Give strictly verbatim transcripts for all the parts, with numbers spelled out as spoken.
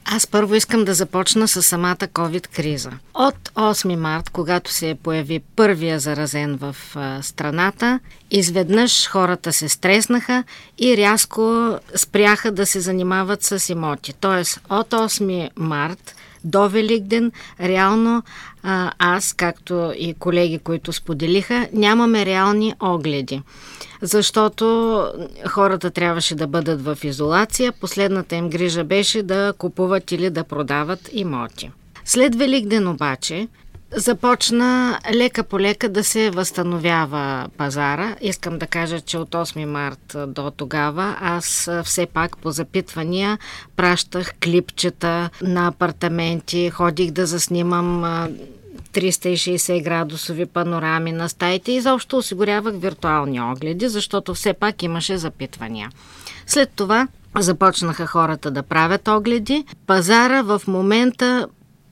Аз първо искам да започна с самата COVID криза. От осми март, когато се появи първия заразен в а, страната, изведнъж хората се стреснаха и рязко спряха да се занимават с имоти. Тоест от осми март до Великден, реално а, аз, както и колеги, които споделиха, нямаме реални огледи. Защото хората трябваше да бъдат в изолация, последната им грижа беше да купуват или да продават имоти. След Великден обаче започна лека по лека да се възстановява пазара. Искам да кажа, че от осми март до тогава аз все пак по запитвания пращах клипчета на апартаменти, ходих да заснимам триста и шейсет градусови панорами на стаите и изобщо осигурявах виртуални огледи, защото все пак имаше запитвания. След това започнаха хората да правят огледи. Пазара в момента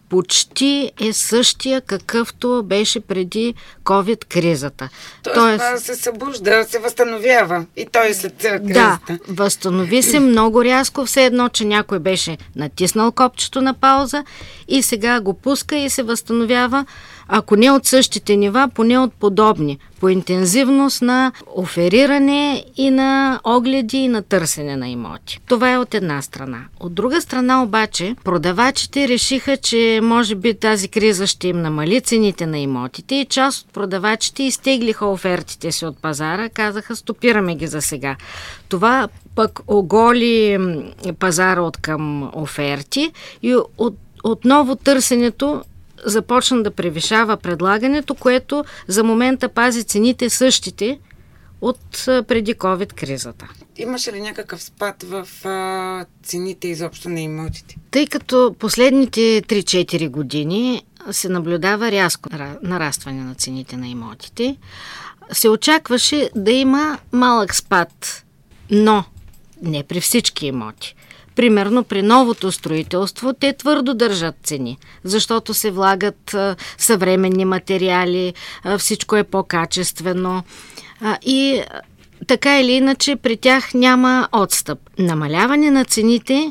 почти е същия, какъвто беше преди COVID кризата. Тоест, Тоест се събужда, се възстановява и той след кризата. Да, възстанови се много рязко, все едно, че някой беше натиснал копчето на пауза и сега го пуска и се възстановява, ако не от същите нива, поне от подобни, по интензивност на офериране и на огледи и на търсене на имоти. Това е от една страна. От друга страна обаче, продавачите решиха, че може би тази криза ще им намали цените на имотите и част от продавачите изтеглиха офертите си от пазара, казаха стопираме ги за сега. Това пък оголи пазара от към оферти и от, отново търсенето започна да превишава предлагането, което за момента пази цените същите от преди COVID кризата. Имаше ли някакъв спад в а, цените изобщо на имотите? Тъй като последните три-четири години се наблюдава рязко нарастване на цените на имотите, се очакваше да има малък спад, но не при всички имоти. Примерно при новото строителство те твърдо държат цени, защото се влагат а, съвременни материали, а, всичко е по-качествено а, и а, така или иначе при тях няма отстъп. Намаляване на цените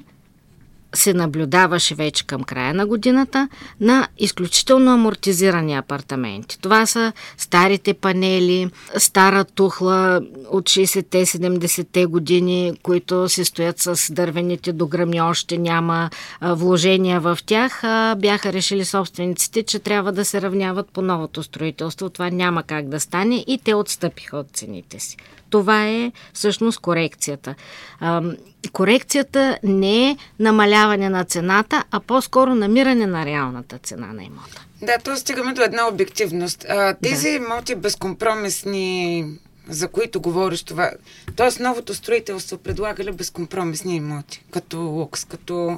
се наблюдаваше вече към края на годината на изключително амортизирани апартаменти. Това са старите панели, стара тухла от шейсетте-седемдесетте години, които се стоят с дървените дограми, още няма а, вложения в тях. А, бяха решили собствениците, че трябва да се равняват по новото строителство. Това няма как да стане и те отстъпиха от цените си. Това е всъщност корекцията. А, корекцията не е намаляване на цената, а по-скоро намиране на реалната цена на имота. Да, т.е. стигаме до една обективност. А, тези да. имоти безкомпромисни, за които говориш това, т.е. новото строителство предлага ли безкомпромисни имоти, като лукс, като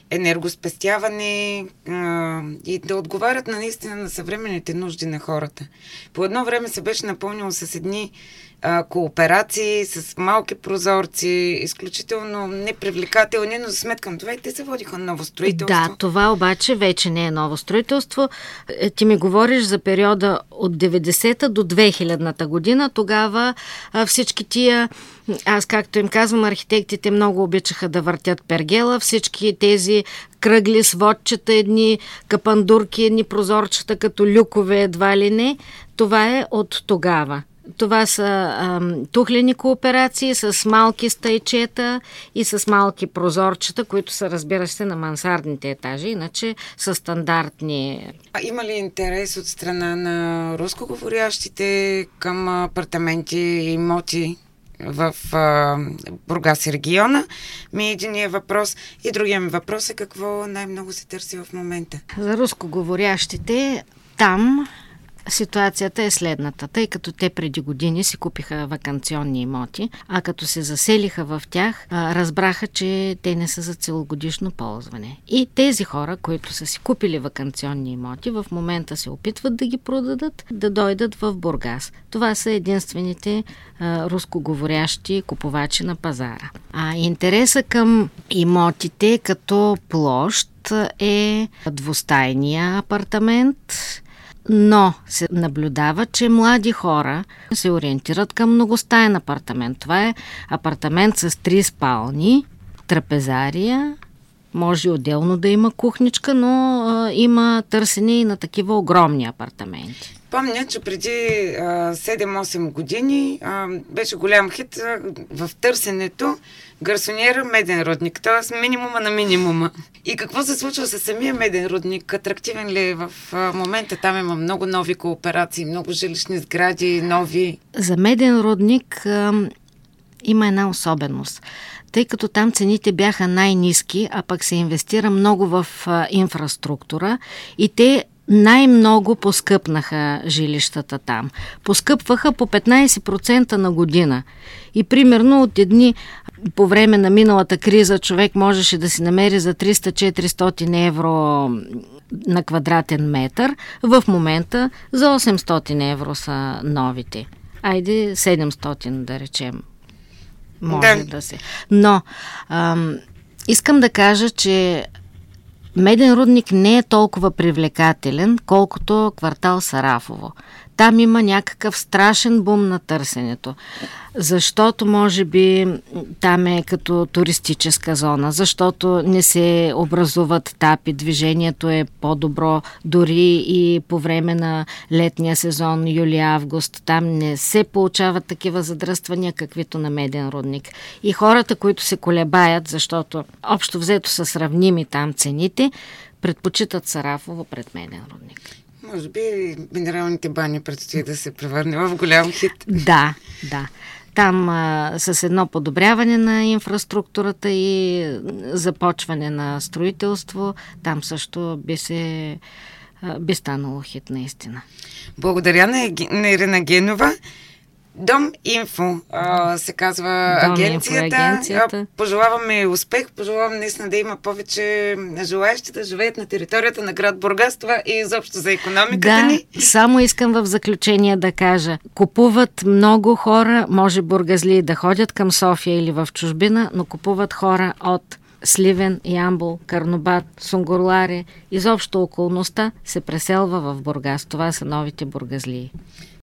енергоспестяване а, и да отговарят на наистина на съвременните нужди на хората. По едно време се беше напълнило с едни а, кооперации, с малки прозорци, изключително непривлекателни, но за сметка на това и те се водиха ново строителство. Да, това обаче вече не е ново строителство. Ти ми говориш за периода от деветдесета до две хилядната година. Тогава а, всички тия, аз както им казвам, архитектите много обичаха да въртят пергела, всички тези кръгли сводчета, едни капандурки, едни прозорчета като люкове, едва ли не. Това е от тогава. Това са ам, тухлени кооперации с малки стайчета и с малки прозорчета, които са, разбира се, на мансардните етажи, иначе са стандартни. А има ли интерес от страна на рускоговорящите към апартаменти и имоти в а, Бургас и региона? Ми единият въпрос. И другия ми въпрос е какво най-много се търси в момента? За рускоговорящите там ситуацията е следната, тъй като те преди години си купиха ваканционни имоти, а като се заселиха в тях, разбраха, че те не са за целогодишно ползване. И тези хора, които са си купили ваканционни имоти, в момента се опитват да ги продадат, да дойдат в Бургас. Това са единствените а, рускоговорящи купувачи на пазара. А интереса към имотите като площ е двустайния апартамент, но се наблюдава, че млади хора се ориентират към многостаен апартамент. Това е апартамент с три спални, трапезария, Може отделно да има кухничка, но а, има търсене и на такива огромни апартаменти. Помня, че преди а, седем-осем години а, беше голям хит а, в търсенето гарсониера меден рудник, т.е. минимума на минимума. И какво се случва с самия меден рудник? Атрактивен ли е в а, момента? Там има много нови кооперации, много жилищни сгради, нови. За меден рудник а, има една особеност. Тъй като там цените бяха най-ниски, а пък се инвестира много в а, инфраструктура и те най-много поскъпнаха жилищата там. Поскъпваха по петнайсет процента на година. И примерно от едни по време на миналата криза човек можеше да си намери за триста-четиристотин евро на квадратен метър. В момента за осемстотин евро са новите. Айде седемстотин да речем. Може да, да се. Но ам, искам да кажа, че меден рудник не е толкова привлекателен, колкото квартал Сарафово. Там има някакъв страшен бум на търсенето, защото може би там е като туристическа зона, защото не се образуват тапи, движението е по-добро, дори и по време на летния сезон, юли-август, там не се получават такива задръствания, каквито на меден рудник. И хората, които се колебаят, защото общо взето са сравними там цените, предпочитат Сарафово пред меден рудник. Може би минералните бани предстои да се превърне в голям хит. Да, да. Там а, с едно подобряване на инфраструктурата и започване на строителство, там също би се а, би станало хит наистина. Благодаря на, на Ирина Генова. Дом Инфо а, се казва Дом агенцията. Инфо, агенцията. А, пожелаваме успех, пожелавам наистина да има повече желаещи да живеят на територията на град Бургас. Това и изобщо за икономиката да, ни. Само искам в заключение да кажа. Купуват много хора, може бургазли да ходят към София или в чужбина, но купуват хора от Сливен, Ямбол, Карнобат, Сунгурларе, изобщо околността се преселва в Бургас. Това са новите бургазлии.